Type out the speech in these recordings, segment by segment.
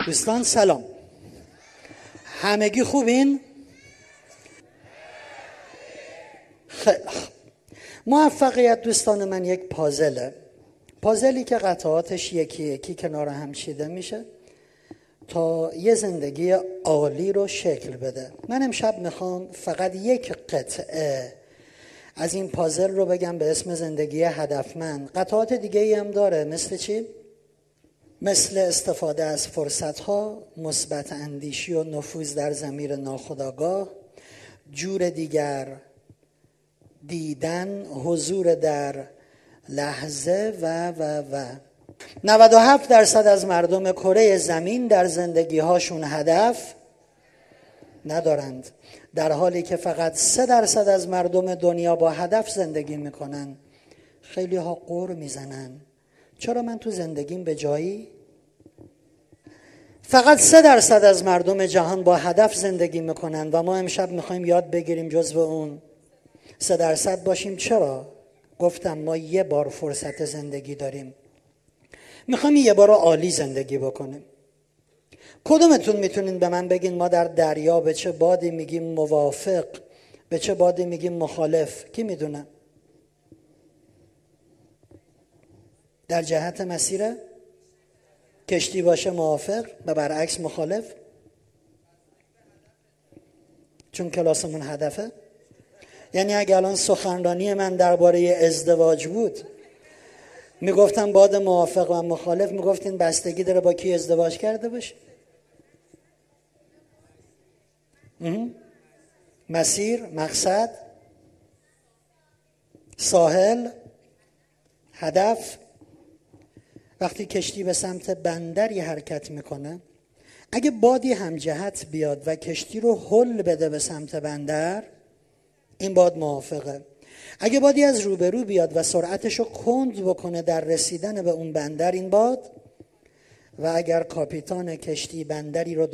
دوستان سلام، همگی خوبین؟ خیلی خوب. موفقیت دوستان من یک پازلی که قطعاتش یکی یکی کنار هم چیده میشه تا یه زندگی عالی رو شکل بده. من امشب میخوام فقط یک قطعه از این پازل رو بگم به اسم زندگی هدفمند. قطعات دیگه ای هم داره، مثل چی؟ مثل استفاده از فرصتها، مثبت اندیشی و نفوذ در ضمیر ناخودآگاه، جور دیگر، دیدن، حضور در لحظه و 97% از مردم کره زمین در زندگی‌هاشون هدف ندارند، در حالی که فقط 3% از مردم دنیا با هدف زندگی میکنن. خیلی ها غر میزنن چرا من تو زندگیم به جایی؟ فقط 3% از مردم جهان با هدف زندگی میکنن و ما امشب میخوایم یاد بگیریم جزو اون 3% باشیم. چرا؟ گفتم ما یه بار فرصت زندگی داریم، میخوایم یه بار عالی زندگی بکنیم. کدومتون میتونین به من بگین ما در دریا به چه بادی میگیم موافق، به چه بادی میگیم مخالف؟ کی میدونه؟ در جهت مسیر کشتی باشه موافق و برعکس مخالف، چون کلاسمون هدفه. یعنی اگه الان سخنرانی من درباره ازدواج بود میگفتم باد موافق و مخالف، میگفتین بستگی داره با کی ازدواج کرده باشه. مسیر، مقصد، ساحل، هدف. وقتی کشتی به سمت بندری حرکت میکنه، اگه بادی هم جهت بیاد و کشتی رو هل بده به سمت بندر، این باد موافقه. اگه بادی از روبرو بیاد و سرعتش رو کند بکنه در رسیدن به اون بندر، این باد. و اگر کاپیتان کشتی بندری رو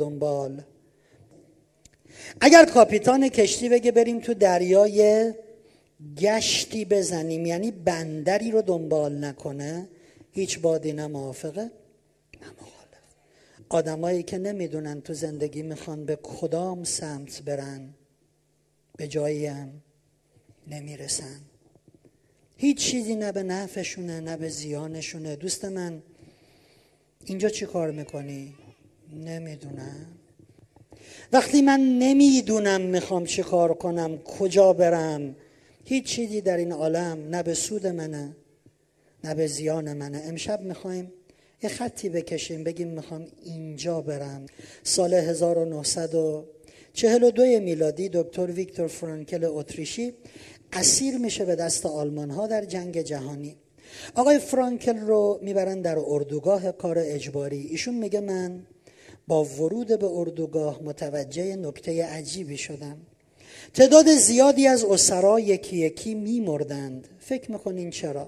اگر کاپیتان کشتی بگه بریم تو دریای گشتی بزنیم، یعنی بندری رو دنبال نکنه، هیچ بادی نه موافقه نه مخالف. آدمایی که نمیدونن تو زندگی میخوان به کدام سمت برن، به جایی هم نمیرسن. هیچ چیزی نه به نفعشونه نه به زیانشونه. دوست من اینجا چی کار میکنی؟ نمیدونم. وقتی من نمیدونم میخوام چی کار کنم، کجا برم، هیچ چیزی در این عالم نه به سود منه نه به زیان منه. امشب میخوایم یه خطی بکشیم، بگیم میخوام اینجا برم. سال 1942 میلادی دکتر ویکتور فرانکل اتریشی اسیر میشه به دست آلمان ها در جنگ جهانی. آقای فرانکل رو میبرن در اردوگاه کار اجباری. ایشون میگه من با ورود به اردوگاه متوجه نکته عجیبی شدم. تعداد زیادی از اسرا یکی یکی میمردند. فکر میکنین چرا؟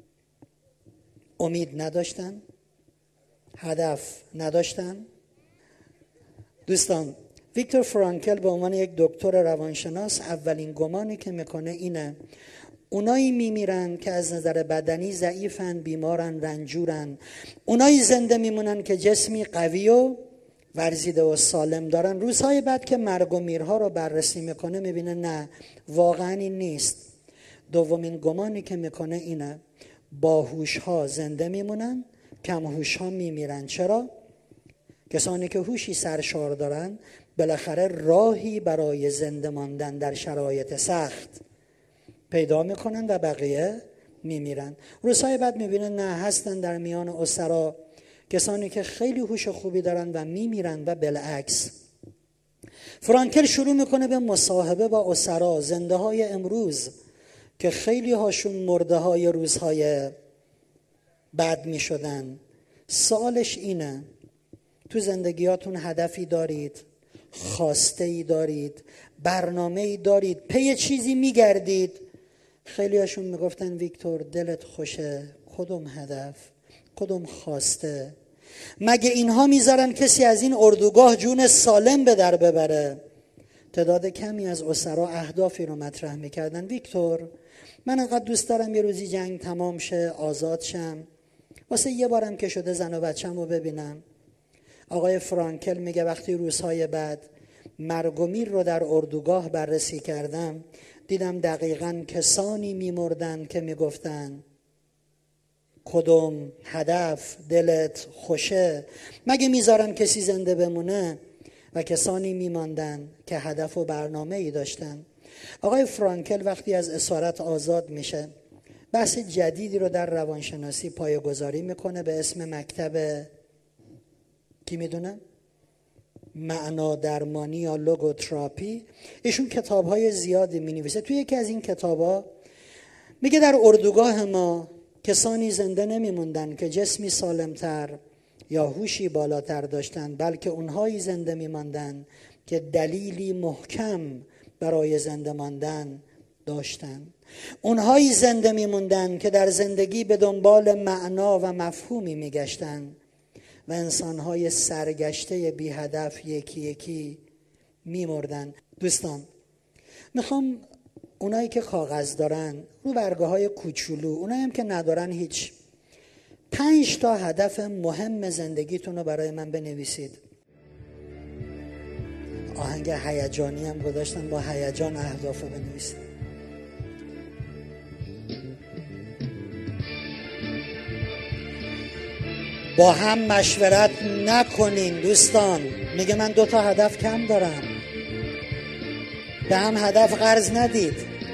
امید نداشتن؟ هدف نداشتن؟ دوستان، ویکتور فرانکل به عنوان یک دکتر روانشناس اولین گمانی که میکنه اینه اونایی میمیرن که از نظر بدنی ضعیفن، بیمارن، رنجورن. اونایی زنده میمونن که جسمی قوی و ورزیده و سالم دارن. روزهای بعد که مرگ و میرها رو بررسی میکنه میبینه نه، واقعا این نیست. دومین گمانی که میکنه اینه باهوش ها زنده میمونن، کم هوش ها میمیرن. چرا؟ کسانی که هوشی سرشار دارن بالاخره راهی برای زنده ماندن در شرایط سخت پیدا میکنن و بقیه میمیرن. روزهای بعد میبینن نه، هستن در میان اسرا کسانی که خیلی هوش خوبی دارن و میمیرن و بالعکس. فرانکل شروع میکنه به مصاحبه با اسرا، زنده های امروز که خیلی هاشون مرده های روزهای بعد میشدن. سوالش اینه تو زندگیاتون هدفی دارید؟ خواسته ای دارید؟ برنامه ای دارید؟ پی چیزی میگردید؟ خیلی هاشون میگفتن ویکتور دلت خوشه، کدوم هدف؟ کدوم خواسته؟ مگه اینها میذارن کسی از این اردوگاه جون سالم به در ببره؟ تعداد کمی از اسرا اهدافی رو مطرح میکردن. ویکتور من انقدر دوست دارم یه روزی جنگ تمام شه، آزاد شم، واسه یه بارم که شده زن و بچم رو ببینم. آقای فرانکل میگه وقتی روزهای بعد مرگ و میر رو در اردوگاه بررسی کردم، دیدم دقیقاً کسانی میمردن که میگفتن کدوم هدف دلت خوشه، مگه میذارن کسی زنده بمونه؟ و کسانی میماندن که هدف و برنامه ای داشتن. آقای فرانکل وقتی از اسارت آزاد میشه، بحث جدیدی رو در روانشناسی پایه‌گذاری میکنه به اسم مکتب، کی میدونه؟ معنا درمانی یا لوگوتراپی. ایشون کتاب‌های زیادی می‌نویسه. توی یکی از این کتاب‌ها میگه در اردوگاه ما کسانی زنده نمی‌موندن که جسمی سالمتر یا هوشی بالاتر داشتن، بلکه اونهایی زنده می‌ماندن که دلیلی محکم برای زنده ماندن داشتن. اونهایی زنده می‌موندن که در زندگی به دنبال معنا و مفهومی می‌گشتن و انسان‌های سرگشته بی هدف یکی یکی می‌مردن. دوستان، میخوام اونایی که کاغذ دارن رو برگه‌های کوچولو، اونایی هم که ندارن هیچ، 5 تا هدف مهم زندگیتون رو برای من بنویسید. آهنگ هیجانی هم گذاشتن، با هیجان اهداف رو بنویسید. با هم مشورت نکنین دوستان. میگه من 2 تا هدف کم دارم. به هم هدف قرض ندید.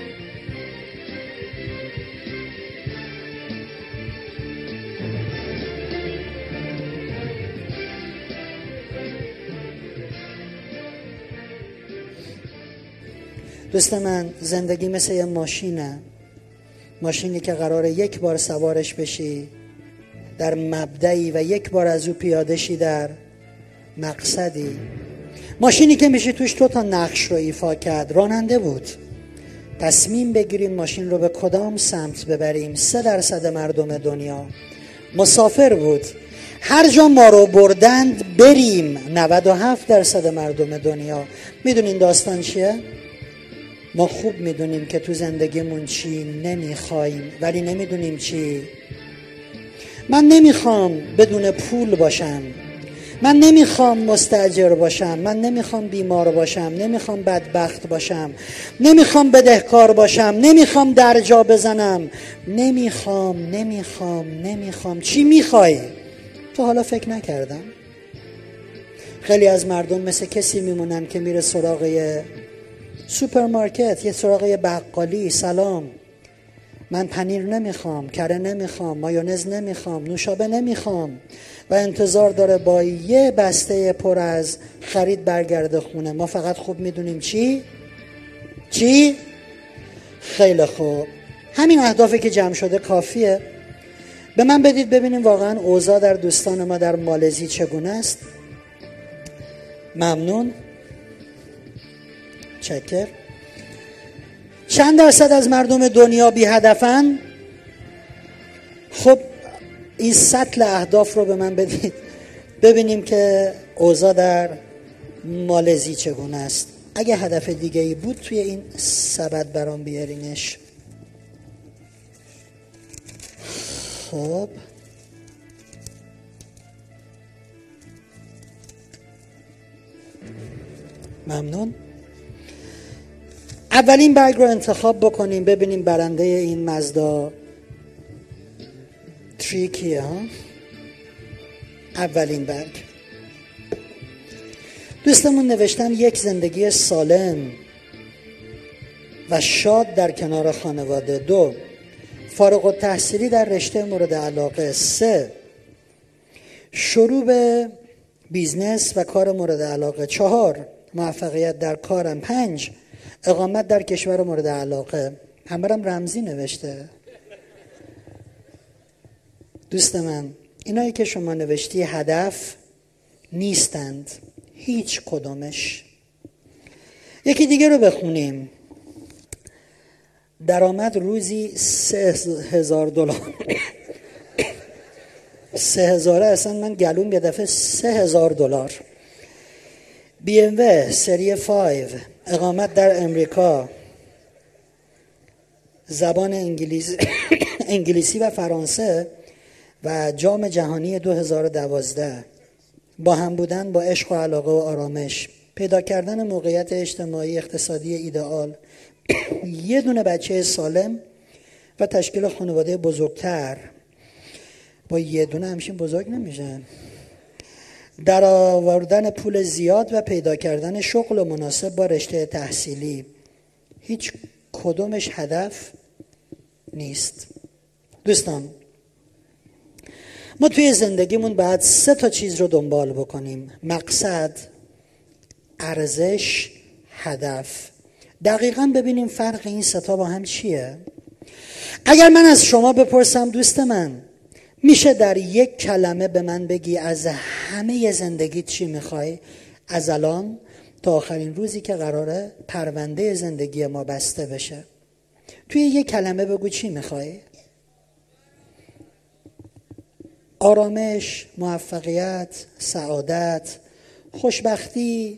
دوست من، زندگی مثل یه ماشینه. ماشینی که قراره یک بار سوارش بشی در مبدئی و یک بار از او پیاده شی در مقصدی. ماشینی که میشه توش 2 تا نقش رو ایفا کرد. راننده بود، تصمیم بگیریم ماشین رو به کدام سمت ببریم. 3% مردم دنیا. مسافر بود، هر جا ما رو بردند بریم. 97% مردم دنیا. میدونین داستان چیه؟ ما خوب میدونیم که تو زندگیمون چی نمیخوایم، ولی نمیدونیم چی. من نمیخوام بدون پول باشم، من نمیخوام مستاجر باشم، من نمیخوام بیمار باشم، نمیخوام بدبخت باشم، نمیخوام بدهکار باشم، نمیخوام درجا بزنم، نمیخوام. چی میخوای؟ تو حالا فکر نکردم. خیلی از مردم مثل کسی میمونن که میره سراغ یه سوپرمارکت، یه سراغ یه بقالی. سلام، من پنیر نمیخوام، کره نمیخوام، مایونز نمیخوام، نوشابه نمیخوام، و انتظار داره با یه بسته پر از خرید برگرده خونه. ما فقط خوب میدونیم چی؟ خیلی خوب، همین اهدافی که جمع شده کافیه. به من بدید ببینیم واقعا اوضاع در دوستان ما در مالزی چگونه است. ممنون، چکر. چند درصد از مردم دنیا بی هدفن؟ خب این سطل اهداف رو به من بدید ببینیم که اوضاع در مالزی چگونه است. اگه هدف دیگه ای بود توی این سبد برام بیارینش. خب ممنون. اولین برگ رو انتخاب بکنیم ببینیم برنده این مزدا تریکیه ها. اولین برگ. دوستمون نوشتن 1 زندگی سالم و شاد در کنار خانواده. 2 فارغ التحصیلی در رشته مورد علاقه. 3 شروع به بیزنس و کار مورد علاقه. 4 موفقیت در کارم. 5 اقامت در کشور مورد علاقه. همرم رمزی نوشته. دوست من، اینایی که شما نوشتی هدف نیستند، هیچ کدومش. یکی دیگه رو بخونیم. درآمد روزی $3000. 3000 اصلا من گلوم یه دفعه $3000. BMW سری 5، اقامت در امریکا، زبان انگلیسی و فرانسه و جام جهانی 2012. با هم بودن با عشق و علاقه و آرامش، پیدا کردن موقعیت اجتماعی اقتصادی ایدئال، یه دونه بچه سالم و تشکیل خانواده بزرگتر. با یه دونه همشین بزرگ نمیشن. در آوردن پول زیاد و پیدا کردن شغل مناسب با رشته تحصیلی، هیچ کدومش هدف نیست. دوستان، ما توی زندگیمون باید 3 چیز رو دنبال بکنیم: مقصد، ارزش، هدف. دقیقاً ببینیم فرق این 3 با هم چیه. اگر من از شما بپرسم دوست من، میشه در یک کلمه به من بگی از همه زندگیت چی میخوای؟ از الان تا آخرین روزی که قراره پرونده زندگی ما بسته بشه، توی یک کلمه بگو چی میخوای؟ آرامش، موفقیت، سعادت، خوشبختی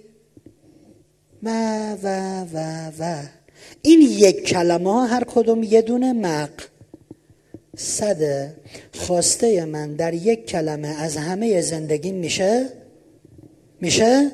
و این یک کلمه ها هر کدوم یه دونه مقصده. خواسته من در یک کلمه از همه زندگی میشه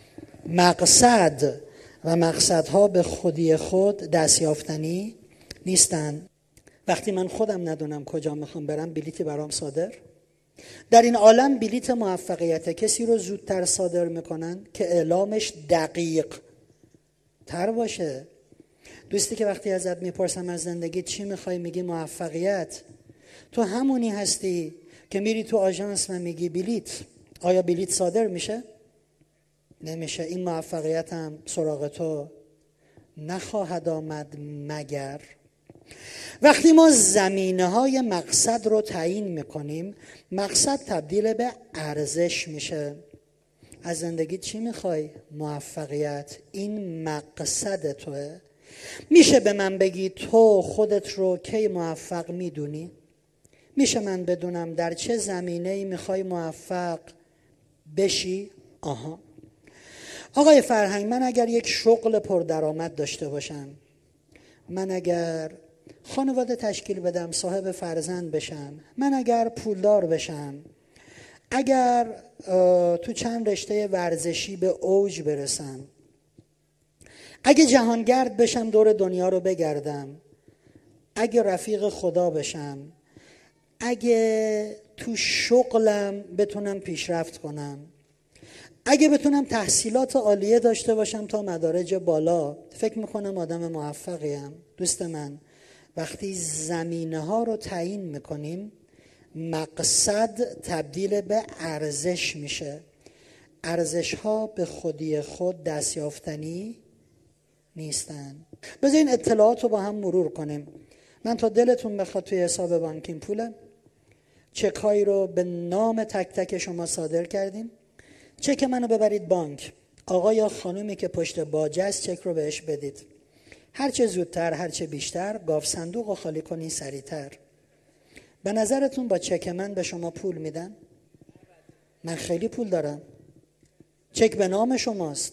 مقصد، و مقصدها به خودی خود دستیافتنی نیستن. وقتی من خودم ندونم کجا میخوام برم، بلیتی برام صادر؟ در این عالم بلیت موفقیت کسی رو زودتر صادر میکنن که اعلامش دقیق تر باشه. دوستی که وقتی ازت میپرسم از زندگی چی میخوای میگی موفقیت، تو همونی هستی که میری تو آژانس و میگی بلیت. آیا بلیت صادر میشه؟ نمیشه. این موفقیت هم سراغ تو نخواهد آمد مگر وقتی ما زمینه‌های مقصد رو تعیین میکنیم. مقصد تبدیل به ارزش میشه. از زندگی چی میخوای؟ موفقیت. این مقصد توه. میشه به من بگی تو خودت رو کی موفق میدونی؟ میشه من بدونم در چه زمینه‌ای میخوای موفق بشی؟ آها. آقای فرهنگ، من اگر یک شغل پردرآمد داشته باشم، من اگر خانواده تشکیل بدم، صاحب فرزند بشم، من اگر پولدار بشم، اگر تو چند رشته ورزشی به اوج برسم، اگه جهانگرد بشم دور دنیا رو بگردم، اگه رفیق خدا بشم، اگه تو شغلم بتونم پیشرفت کنم، اگه بتونم تحصیلات عالیه داشته باشم تا مدارج بالا، فکر میکنم آدم موفقیم. دوست من، وقتی زمینه ها رو تعیین میکنیم، مقصد تبدیل به ارزش میشه. ارزش ها به خودی خود دستیافتنی نیستن. بذارین اطلاعات رو با هم مرور کنیم. من تا دلتون بخواد توی حساب بانکیم پوله. چک هایی رو به نام تک تک شما صادر کردیم. چک منو ببرید بانک. آقا یا خانومی که پشت باجه است چک رو بهش بدید. هرچه زودتر، هرچه بیشتر، گاف صندوق رو خالی کنین سریعتر. به نظرتون با چک من به شما پول میدن؟ من خیلی پول دارم. چک به نام شماست.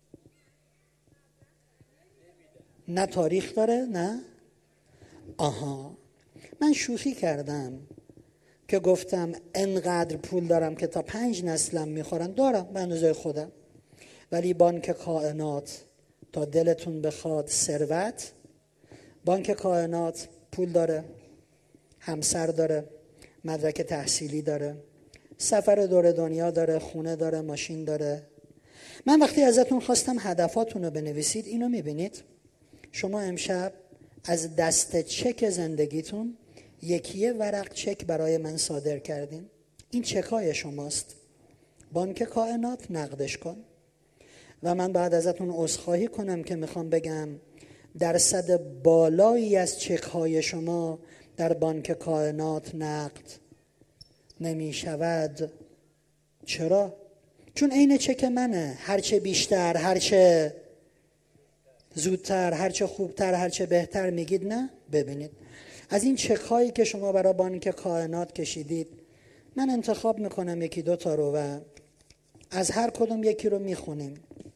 نه تاریخ داره نه؟ آها. من شوخی کردم که گفتم انقدر پول دارم که تا 5 نسلم میخورن. دارم به اندازه خودم. ولی بانک کائنات تا دلتون بخواد ثروت، بانک کائنات پول داره، همسر داره، مدرک تحصیلی داره، سفر دور دنیا داره، خونه داره، ماشین داره. من وقتی ازتون خواستم هدفاتون رو بنویسید، اینو میبینید؟ شما امشب از دست چک زندگیتون یه ورق چک برای من صادر کردین. این چکای شماست. بانک کائنات نقدش کن. و من بعد ازتون عذرخواهی کنم که میخوام بگم درصد بالایی از چک‌های شما در بانک کائنات نقد نمی شود. چرا؟ چون عین چک منه. هرچه بیشتر، هرچه زودتر، هرچه خوبتر، هرچه بهتر میگید نه؟ ببینید از این چک‌هایی که شما برای بانک کائنات کشیدید، من انتخاب میکنم 1-2 تا رو و از هر کدوم یکی رو میخونیم.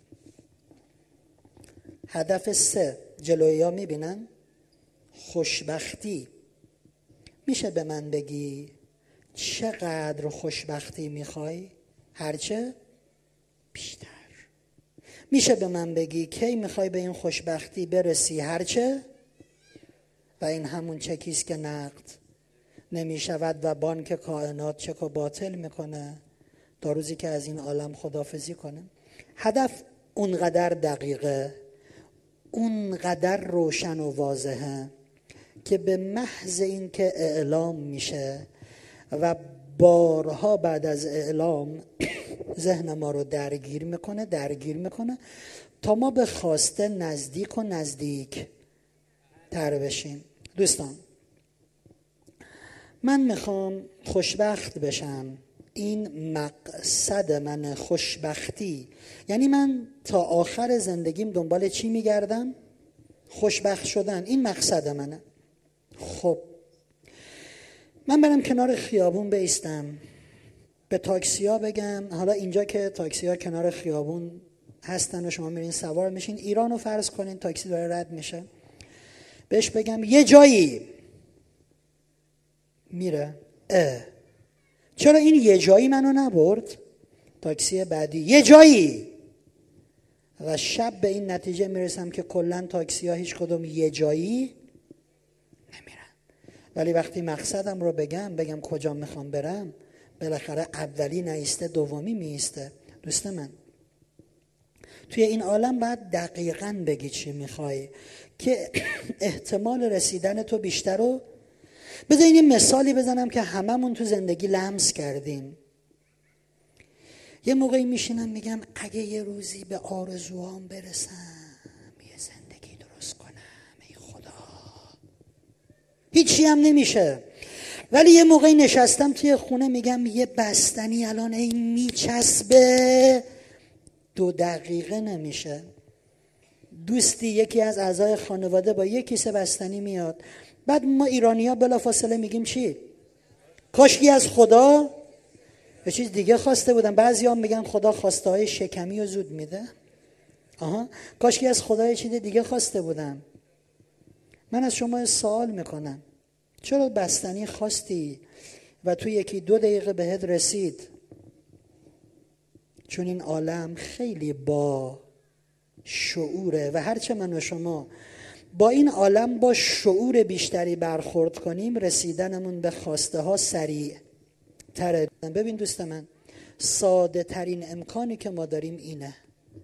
هدف 3 جلوی ها میبینن؟ خوشبختی. میشه به من بگی چقدر خوشبختی میخوای؟ هرچه بیشتر. میشه به من بگی کی میخوای به این خوشبختی برسی؟ هرچه. و این همون چکیست که نقد نمیشود و بانک کائنات چک و باطل میکنه تا روزی که از این عالم خداحافظی کنه. هدف اونقدر دقیقه، اونقدر روشن و واضحه که به محض این که اعلام میشه و بارها بعد از اعلام ذهن ما رو درگیر میکنه تا ما به خواسته نزدیک تر بشیم. دوستان، من میخوام خوشبخت بشم. این مقصد من خوشبختی. یعنی من تا آخر زندگیم دنبال چی میگردم؟ خوشبخت شدن. این مقصد منه. خب من برم کنار خیابون بایستم، به تاکسیا بگم، حالا اینجا که تاکسیا کنار خیابون هستن و شما میرین سوار میشین، ایرانو فرض کنین تاکسی داره رد میشه، بهش بگم یه جایی میره، چرا این یه جایی منو نبرد؟ تاکسی بعدی یه جایی، و شب به این نتیجه میرسم که کلا تاکسی ها هیچ کدوم یه جایی نمیرن. ولی وقتی مقصدم رو بگم کجا میخوام برم، بالاخره اولی نیسته دومی میسته. دوست من، توی این عالم باید دقیقاً بگی چی میخوای که احتمال رسیدن تو بیشتر. رو بذارین یه مثالی بزنم که هممون تو زندگی لمس کردیم. یه موقعی میشینم میگم اگه یه روزی به آرزوهام برسم، یه زندگی درست کنم، ای خدا، هیچی هم نمیشه. ولی یه موقعی نشستم توی خونه میگم یه بستنی الان ای میچسبه، 2 دقیقه نمیشه. دوستی، یکی از اعضای خانواده با یک کیسه بستنی میاد، بعد ما ایرانی‌ها بلافاصله میگیم چی؟ کاشکی از خدا یه چیز دیگه خواسته بودم. بعضی‌ها میگن خدا خواسته های شکمی رو زود میده. کاشکی از خدا یه چیز دیگه خواسته بودم. من از شما سوال میکنم، چرا بستنی خواستی و تو 1-2 دقیقه بهت رسید؟ چون این عالم خیلی با شعوره و هرچه من و شما با این عالم با شعور بیشتری برخورد کنیم، رسیدنمون به خواسته ها سریع تره. ببین دوست من، ساده ترین امکانی که ما داریم اینه،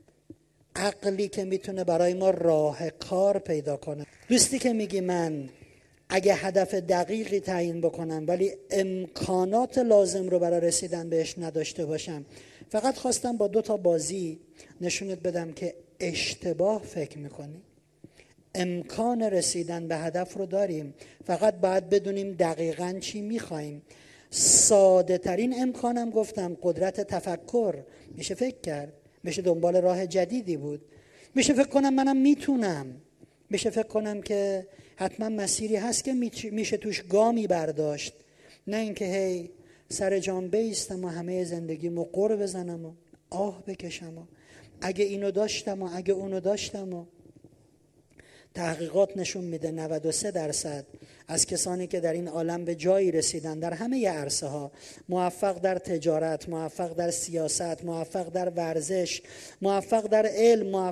عقلی که میتونه برای ما راه کار پیدا کنه. دوستی که میگی من اگه هدف دقیقی تعیین بکنم ولی امکانات لازم رو برای رسیدن بهش نداشته باشم، فقط خواستم با 2 تا بازی نشونت بدم که اشتباه فکر میکنی. امکان رسیدن به هدف رو داریم، فقط باید بدونیم دقیقاً چی میخوایم. ساده ترین امکانم گفتم قدرت تفکر. میشه فکر کرد، میشه دنبال راه جدیدی بود، میشه فکر کنم منم میتونم، میشه فکر کنم که حتما مسیری هست که میشه توش گامی برداشت، نه اینکه هی سر جام بیستم و همه زندگیمو قر بزنم و آه بکشم و اگه اینو داشتم و اگه اونو داشتم. و تحقیقات نشون میده 93% از کسانی که در این عالم به جایی رسیدن در همه عرصه ها، موفق در تجارت، موفق در سیاست، موفق در ورزش، موفق در علم،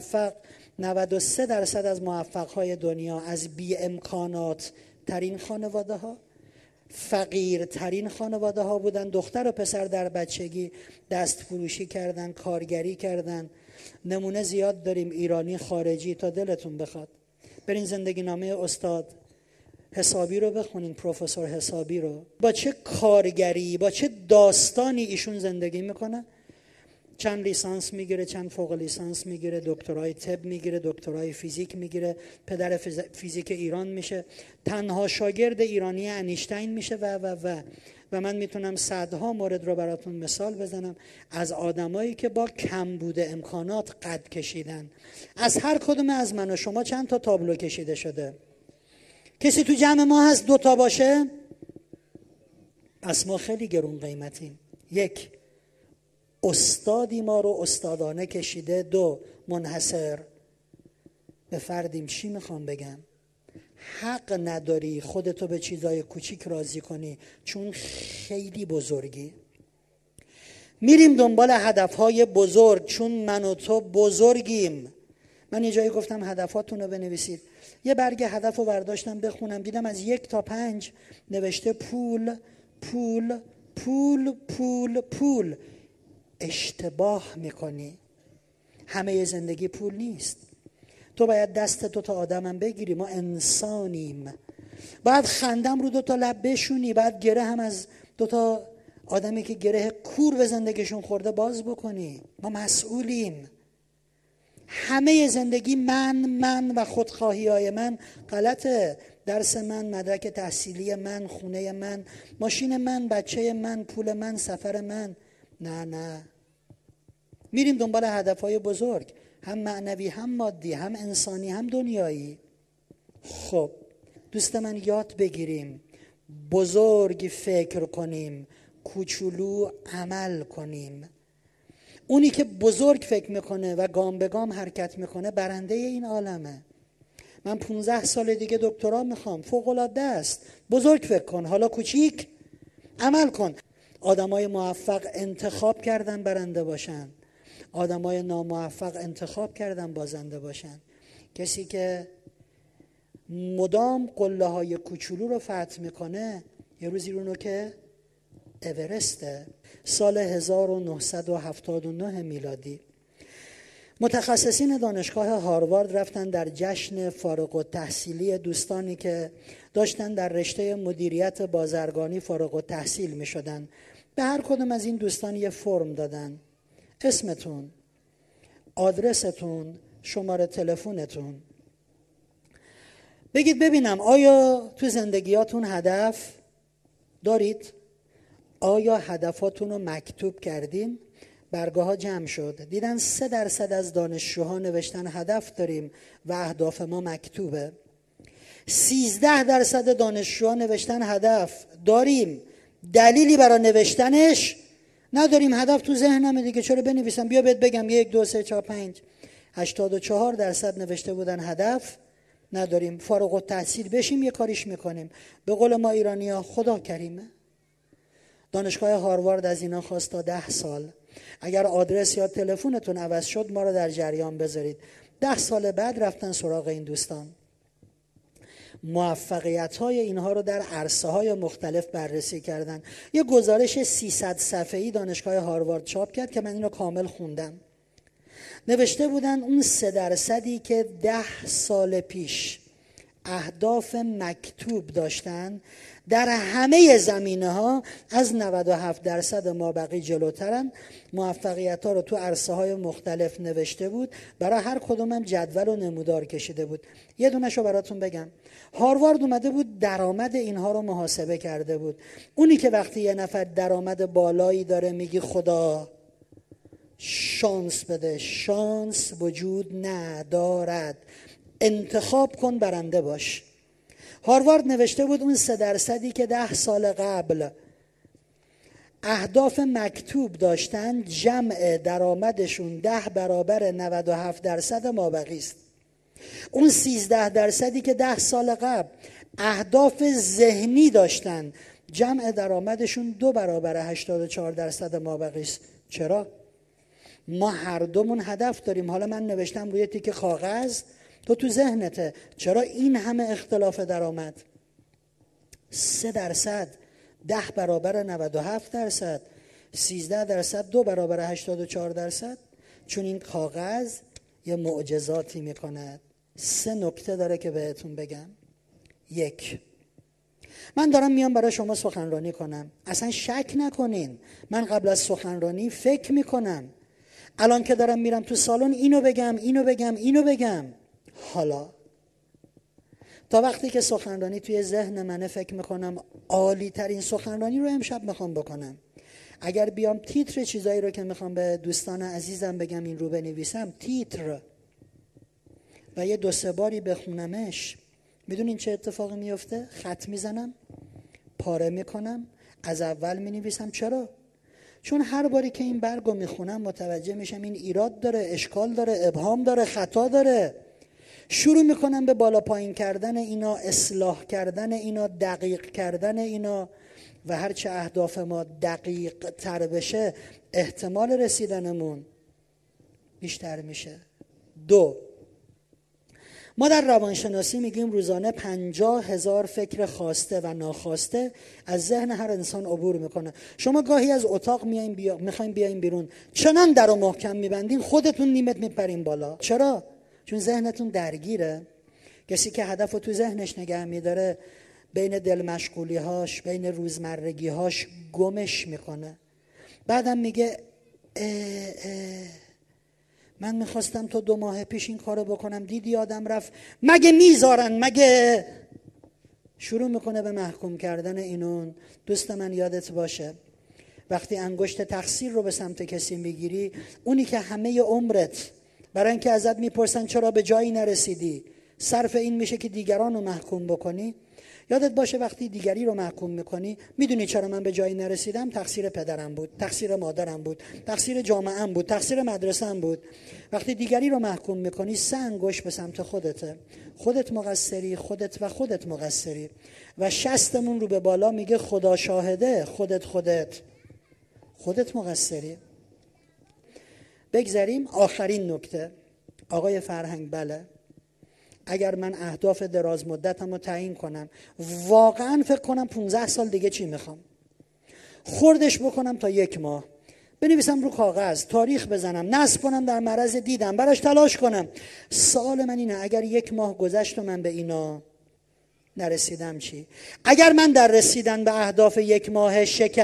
93% از موفق های دنیا از بی امکانات ترین خانواده ها، فقیر ترین خانواده ها بودن. دختر و پسر در بچگی دست فروشی کردن، کارگری کردن. نمونه زیاد داریم، ایرانی خارجی، تا دلتون بخواد برین زندگی نامه استاد حسابی رو بخونین، پروفسور حسابی رو، با چه کارگری، با چه داستانی ایشون زندگی میکنه. چند لیسانس میگیره، چند فوق لیسانس میگیره، دکترای طب میگیره، دکترای فیزیک میگیره، پدر فیزیک ایران میشه، تنها شاگرد ایرانی انیشتین میشه و من میتونم صدها مورد رو براتون مثال بزنم از آدمایی که با کمبود امکانات قد کشیدن. از هر کدوم از من و شما چند تا تابلو کشیده شده؟ کسی تو جمع ما هست 2 تا باشه؟ پس ما خیلی گرون قیمتیم. 1 استادی ما رو استادانه کشیده، 2 منحصر به فردیم. چی میخوام بگم؟ حق نداری خودتو به چیزای کوچیک راضی کنی چون خیلی بزرگی. میریم دنبال هدفهای بزرگ چون من و تو بزرگیم. من یه جایی گفتم هدفاتون رو بنویسید. یه برگ هدف رو برداشتم بخونم، دیدم از 1 تا 5 نوشته پول پول پول پول پول. اشتباه میکنی. همه زندگی پول نیست. تو باید دست 2 تا آدمم بگیری. ما انسانیم. باید خندم رو 2 تا لب بشونی. باید گره هم از 2 تا آدمی که گره کور به زندگیشون خورده باز بکنی. ما مسئولیم. همه زندگی من و خودخواهی های من غلطه. درس من، مدرک تحصیلی من، خونه من، ماشین من، بچه من، پول من، سفر من. نه. میریم دنبال هدفهای بزرگ، هم معنوی، هم مادی، هم انسانی، هم دنیایی. خب دوست من یاد بگیریم بزرگ فکر کنیم، کوچولو عمل کنیم. اونی که بزرگ فکر میکنه و گام به گام حرکت میکنه برنده این عالمه. من 15 سال دیگه دکترا میخوام، فوق العاده است. بزرگ فکر کن، حالا کوچیک عمل کن. آدمای موفق انتخاب کردن برنده باشن، آدمای ناموفق انتخاب کردن بازنده باشن. کسی که مدام قله های کوچولو رو فتح میکنه یه روزی رو که اورسته. سال 1979 میلادی متخصصین دانشگاه هاروارد رفتن در جشن فارغ التحصیلی دوستانی که داشتن در رشته مدیریت بازرگانی فارغ التحصیل می شدن. به هر کدوم از این دوستان یه فرم دادن. اسمتون، آدرستون، شماره تلفنتون. بگید ببینم آیا تو زندگیاتون هدف دارید؟ آیا هدفاتون رو مکتوب کردین؟ برگه ها جمع شد، دیدن 3% از دانشجوها نوشتن هدف داریم و اهداف ما مکتوبه. 13% دانشجوها نوشتن هدف داریم، دلیلی برای نوشتنش نداریم. هدف تو ذهنمه دیگه، چرا بنویسم؟ بیا بهت بگم 1 2 3 4 5. 84% نوشته بودن هدف نداریم. فارغ التحصیل بشیم یه کاریش میکنیم. به قول ما ایرانی‌ها خدا کریمه. دانشگاه هاروارد از اینا خواست تا 10 سال اگر آدرس یا تلفنتون عوض شد ما رو در جریان بذارید. 10 سال بعد رفتن سراغ این دوستان. موفقیت‌های اینها رو در عرصه‌های مختلف بررسی کردن. یه گزارش 300 صفحه‌ای دانشگاه هاروارد چاپ کرد که من اینو کامل خوندم. نوشته بودن اون 3% که 10 سال پیش اهداف مکتوب داشتن در همه زمینه‌ها از 97% مابقی جلوترن. موفقیت‌ها رو تو عرصه‌های مختلف نوشته بود، برای هر کدومم جدول و نمودار کشیده بود. یه دونه‌شو براتون بگم. هاروارد اومده بود درآمد اینها رو محاسبه کرده بود. اونی که وقتی یه نفر درآمد بالایی داره میگی خدا شانس بده، شانس وجود ندارد، انتخاب کن برنده باش. هاروارد نوشته بود اون 3% که 10 سال قبل اهداف مکتوب داشتن جمع درآمدشون 10 برابر 97% مابقی است. اون 13% که 10 سال قبل اهداف ذهنی داشتن جمع درآمدشون 2 برابر 84% مابقی است. چرا؟ ما هر دومون هدف داریم. حالا من نوشتم روی تیکه کاغذ، تو ذهنته. چرا این همه اختلاف درآمد؟ 3% 10 برابر 97%، 13% 2 برابر 84%. چون این کاغذ یه معجزاتی میکند. 3 نکته داره که بهتون بگم. 1، من دارم میام برای شما سخنرانی کنم، اصلا شک نکنین من قبل از سخنرانی فکر میکنم. الان که دارم میرم تو سالن اینو بگم. حالا تا وقتی که سخنرانی توی ذهن منه فکر میکنم عالی ترین سخنرانی رو امشب میخوام بکنم. اگر بیام تیتر چیزایی رو که میخوام به دوستان عزیزم بگم این رو بنویسم، تیتر، و یه 2-3 باری بخونمش، میدونین چه اتفاقی میفته؟ خط میزنم، پاره میکنم، از اول مینویسم. چرا؟ چون هر باری که این برگو میخونم متوجه میشم این ایراد داره، اشکال داره، ابهام داره، خطا داره. شروع میکنم به بالا پایین کردن اینا، اصلاح کردن اینا، دقیق کردن اینا، و هرچه اهداف ما دقیق تر بشه احتمال رسیدنمون بیشتر میشه. 2، ما در روانشناسی میگیم روزانه 50,000 فکر خواسته و ناخواسته از ذهن هر انسان عبور میکنه. شما گاهی از اتاق میخواین بیاین بیرون، چنان در رو محکم میبندین خودتون نیمت میپرین بالا. چرا؟ چون ذهنتون درگیره. کسی که هدف رو تو ذهنش نگه میداره بین دل مشغولی هاش، بین روزمرگی هاش گمش میکنه. بعدم میگه من میخواستم تو 2 ماه پیش این کارو بکنم، دیدی یادم رفت، مگه میذارن، مگه. شروع میکنه به محکوم کردن اینون. دوست من یادت باشه وقتی انگشت تقصیر رو به سمت کسی میگیری، اونی که همه عمرت برای اینکه ازت میپرسن چرا به جایی نرسیدی صرف این میشه که دیگران رو محکوم بکنی، یادت باشه وقتی دیگری رو محکوم میکنی، میدونی چرا من به جایی نرسیدم؟ تقصیر پدرم بود، تقصیر مادرم بود، تقصیر جامعه‌ام بود، تقصیر مدرسه‌ام بود. وقتی دیگری رو محکوم میکنی 3 انگشت به سمت خودته. خودت مقصری، خودت و خودت مقصری. و شستمون رو به بالا میگه خدا شاهده، خودت مقصری. بگذاریم آخرین نکته. آقای فرهنگ، بله، اگر من اهداف دراز مدتم رو تعیین کنم، واقعا فکر کنم 15 سال دیگه چی میخوام، خردش بکنم تا 1 ماه، بنویسم رو کاغذ، تاریخ بزنم، نصب کنم در معرض دیدم، براش تلاش کنم. سوال من اینه اگر 1 ماه گذشت و من به اینا نرسیدم چی؟ اگر من در رسیدن به اهداف 1 ماه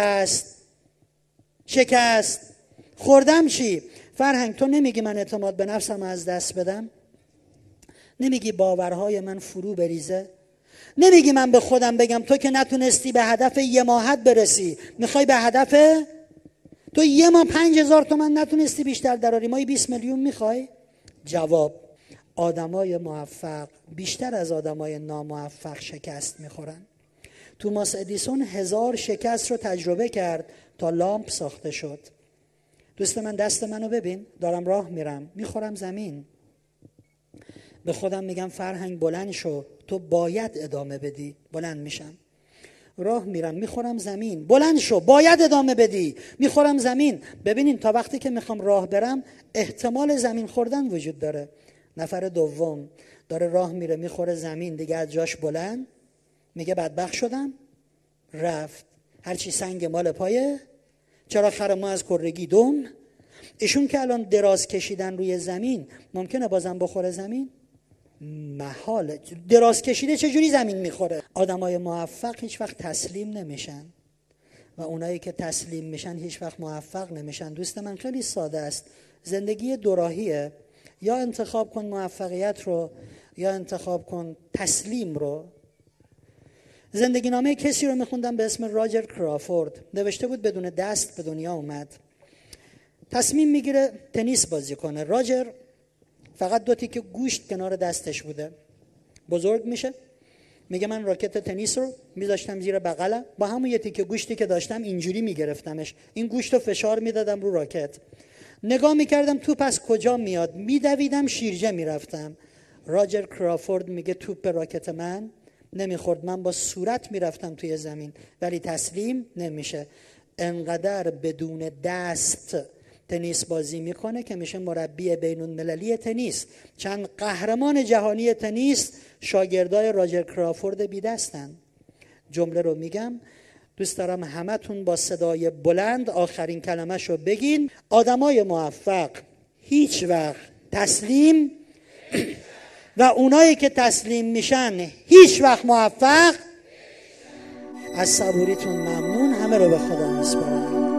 شکست خوردم چی؟ فرهنگ، تو نمیگی من اعتماد به نفسم از دست بدم؟ نمیگی باورهای من فرو بریزه؟ نمیگی من به خودم بگم تو که نتونستی به هدف 1 ماهت برسی، میخوای به هدف تو 1 ماه 5,000 تومان نتونستی بیشتر دراری، مایی 20 میلیون میخوای؟ جواب: آدمای موفق بیشتر از آدمای ناموفق شکست میخورن. توماس ادیسون 1000 شکست رو تجربه کرد تا لامپ ساخته شد. دوست من دست منو ببین، دارم راه میرم، میخورم زمین. به خودم میگم فرهنگ بلند شو، تو باید ادامه بدی. بلند میشم، راه میرم، میخورم زمین. بلند شو، باید ادامه بدی. میخورم زمین. ببینین تا وقتی که میخوام راه برم احتمال زمین خوردن وجود داره. نفر دوم داره راه میره، میخوره زمین، دیگه از جاش بلند میگه بدبخت شدم، رفت. هرچی سنگ مال پایه، چرا خر ما از کرگی دوم. ایشون که الان دراز کشیدن روی زمین، ممکنه بازم بخوره زمین؟ محاله. دراز کشیده چجوری زمین میخوره؟ آدمای موفق هیچ وقت تسلیم نمیشن و اونایی که تسلیم میشن هیچ وقت موفق نمیشن. دوست من خیلی ساده است، زندگی دوراهیه، یا انتخاب کن موفقیت رو یا انتخاب کن تسلیم رو. زندگی نامه کسی رو میخوندم به اسم راجر کرافورد، نوشته بود بدون دست به دنیا اومد، تصمیم میگیره تنیس بازی کنه. راجر فقط 2 تیکه گوشت کنار دستش بوده. بزرگ میشه، میگه من راکت تنیس رو میذاشتم زیر بغلم، با همون 1 تیکه گوشتی که داشتم اینجوری میگرفتمش، این گوشت رو فشار میدادم رو راکت، نگاه میکردم توپ از کجا میاد، میدویدم شیرجه میرفتم. راجر کرافورد میگه توپ به راکت من نمیخورد، من با صورت میرفتم توی زمین، ولی تسلیم نمیشه. انقدر بدون دست تنیس بازی میکنه که میشه مربی بین‌المللی تنیس. چند قهرمان جهانی تنیس شاگردای راجر کرافورد بی دستن. جمله رو میگم، دوست دارم همتون با صدای بلند آخرین کلمه رو بگین. آدمای موفق هیچ وقت تسلیم و اونایی که تسلیم میشن هیچ وقت موفق. از صبوریتون ممنون، همه رو به خدا میسپارم.